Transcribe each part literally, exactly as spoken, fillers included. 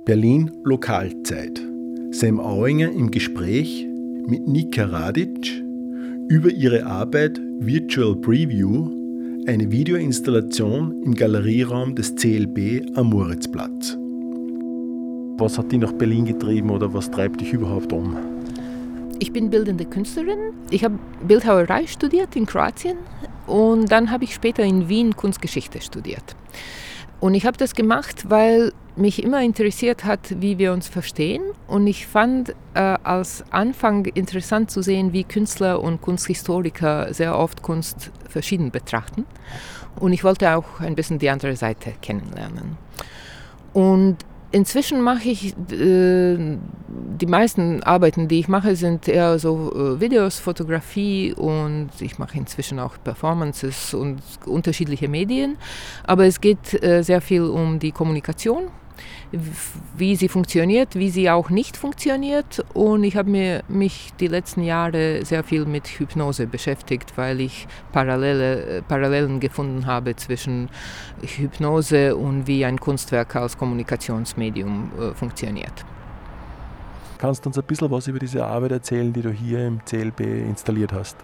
Berlin Lokalzeit. Sam Auinger im Gespräch mit Nika Radic über ihre Arbeit Virtual Preview, eine Videoinstallation im Galerieraum des C L B am Moritzplatz. Was hat dich nach Berlin getrieben oder was treibt dich überhaupt um? Ich bin bildende Künstlerin. Ich habe Bildhauerei studiert in Kroatien und dann habe ich später in Wien Kunstgeschichte studiert. Und ich habe das gemacht, weil mich immer interessiert hat, wie wir uns verstehen. Und ich fand äh, als Anfang interessant zu sehen, wie Künstler und Kunsthistoriker sehr oft Kunst verschieden betrachten. Und ich wollte auch ein bisschen die andere Seite kennenlernen. Und inzwischen mache ich, äh, die meisten Arbeiten, die ich mache, sind eher so äh, Videos, Fotografie und ich mache inzwischen auch Performances und unterschiedliche Medien. Aber es geht äh, sehr viel um die Kommunikation, wie sie funktioniert, wie sie auch nicht funktioniert. Und ich habe mir, mich die letzten Jahre sehr viel mit Hypnose beschäftigt, weil ich Parallele, Parallelen gefunden habe zwischen Hypnose und wie ein Kunstwerk als Kommunikationsmedium äh, funktioniert. Kannst du uns ein bisschen was über diese Arbeit erzählen, die du hier im C L B installiert hast?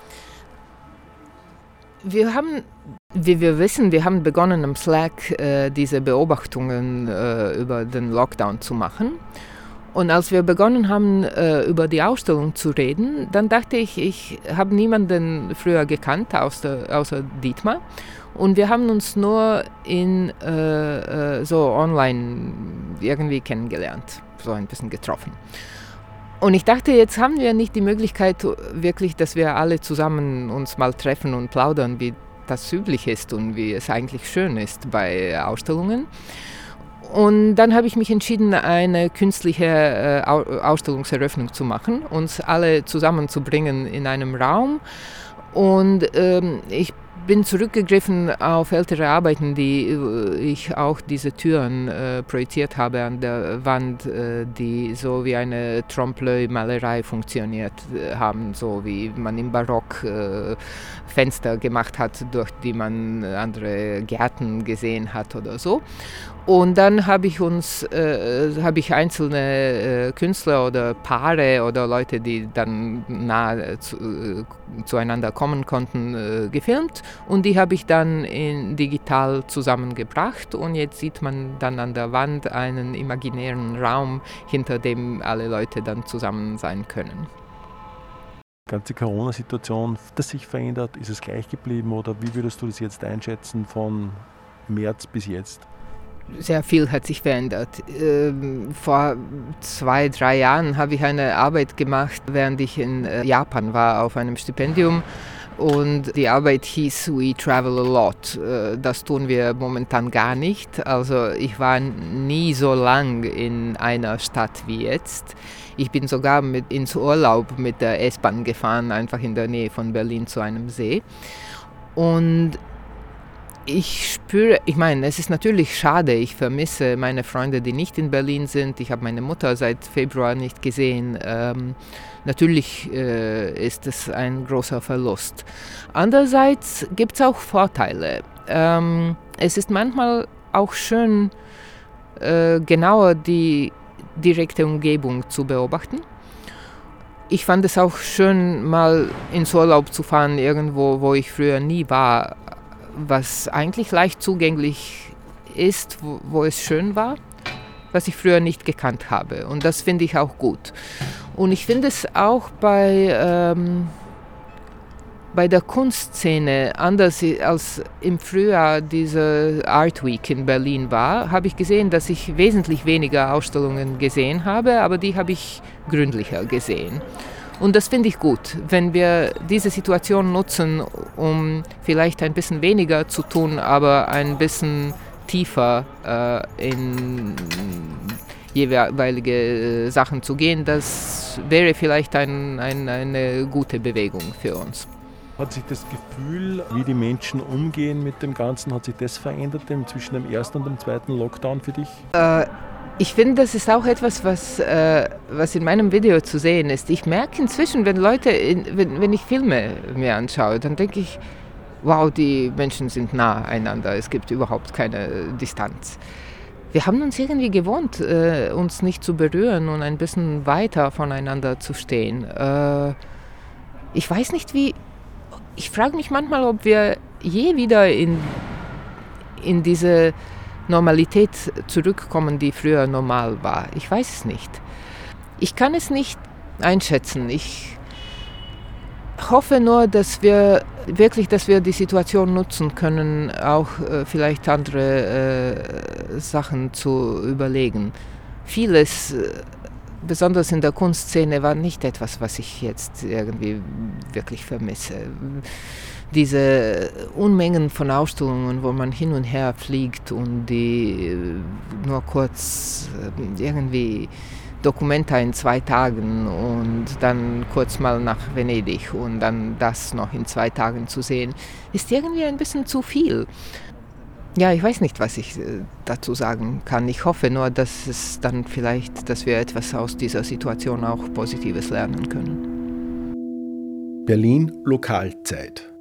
Wir haben, wie wir wissen, wir haben begonnen im Slack äh, diese Beobachtungen äh, über den Lockdown zu machen. Und als wir begonnen haben, äh, über die Ausstellung zu reden, dann dachte ich, ich habe niemanden früher gekannt, außer, außer Dietmar. Und wir haben uns nur in äh, äh, so online irgendwie kennengelernt, so ein bisschen getroffen. Und ich dachte, jetzt haben wir nicht die Möglichkeit wirklich, dass wir alle zusammen uns mal treffen und plaudern, wie das üblich ist und wie es eigentlich schön ist bei Ausstellungen. Und dann habe ich mich entschieden, eine künstliche äh, Ausstellungseröffnung zu machen, uns alle zusammenzubringen in einem Raum. Und ähm, ich bin zurückgegriffen auf ältere Arbeiten, die ich auch diese Türen äh, projiziert habe an der Wand, äh, die so wie eine Trompe-l'œil-Malerei funktioniert äh, haben, so wie man im Barock äh, Fenster gemacht hat, durch die man andere Gärten gesehen hat oder so. Und dann habe ich uns, äh, habe ich einzelne äh, Künstler oder Paare oder Leute, die dann nahe zu, äh, zueinander kommen konnten, äh, gefilmt. Und die habe ich dann in digital zusammengebracht. Und jetzt sieht man dann an der Wand einen imaginären Raum, hinter dem alle Leute dann zusammen sein können. Die ganze Corona-Situation, hat das sich verändert? Ist es gleich geblieben oder wie würdest du das jetzt einschätzen von März bis jetzt? Sehr viel hat sich verändert. Vor zwei, drei Jahren habe ich eine Arbeit gemacht, während ich in Japan war, auf einem Stipendium. Und die Arbeit hieß We Travel a Lot. Das tun wir momentan gar nicht. Also ich war nie so lang in einer Stadt wie jetzt. Ich bin sogar mit ins Urlaub mit der S-Bahn gefahren, einfach in der Nähe von Berlin zu einem See. Und ich spüre, ich meine, es ist natürlich schade, ich vermisse meine Freunde, die nicht in Berlin sind. Ich habe meine Mutter seit Februar nicht gesehen. Ähm, natürlich äh, ist es ein großer Verlust. Andererseits gibt es auch Vorteile. Ähm, es ist manchmal auch schön, äh, genauer die direkte Umgebung zu beobachten. Ich fand es auch schön, mal ins Urlaub zu fahren, irgendwo, wo ich früher nie war, was eigentlich leicht zugänglich ist, wo, wo es schön war, was ich früher nicht gekannt habe. Und das finde ich auch gut. Und ich finde es auch bei, ähm, bei der Kunstszene, anders als im Frühjahr diese Art Week in Berlin war, habe ich gesehen, dass ich wesentlich weniger Ausstellungen gesehen habe, aber die habe ich gründlicher gesehen. Und das finde ich gut, wenn wir diese Situation nutzen, um vielleicht ein bisschen weniger zu tun, aber ein bisschen tiefer äh, in jeweilige Sachen zu gehen. Das wäre vielleicht ein, ein, eine gute Bewegung für uns. Hat sich das Gefühl, wie die Menschen umgehen mit dem Ganzen, hat sich das verändert zwischen dem ersten und dem zweiten Lockdown für dich? Äh, Ich finde, das ist auch etwas, was, äh, was in meinem Video zu sehen ist. Ich merke inzwischen, wenn Leute, in, wenn, wenn ich Filme mir anschaue, dann denke ich, wow, die Menschen sind nah einander, es gibt überhaupt keine Distanz. Wir haben uns irgendwie gewohnt, äh, uns nicht zu berühren und ein bisschen weiter voneinander zu stehen. Äh, ich weiß nicht wie, ich frage mich manchmal, ob wir je wieder in, in diese Normalität zurückkommen, die früher normal war. Ich weiß es nicht. Ich kann es nicht einschätzen. Ich hoffe nur, dass wir wirklich, dass wir die Situation nutzen können, auch äh, vielleicht andere äh, Sachen zu überlegen. Vieles, äh, besonders in der Kunstszene, war nicht etwas, was ich jetzt irgendwie wirklich vermisse. Diese Unmengen von Ausstellungen, wo man hin und her fliegt und die äh, nur kurz äh, irgendwie Documenta in zwei Tagen und dann kurz mal nach Venedig und dann das noch in zwei Tagen zu sehen, ist irgendwie ein bisschen zu viel. Ja, ich weiß nicht, was ich dazu sagen kann. Ich hoffe nur, dass es dann vielleicht, dass wir etwas aus dieser Situation auch Positives lernen können. Berlin Lokalzeit.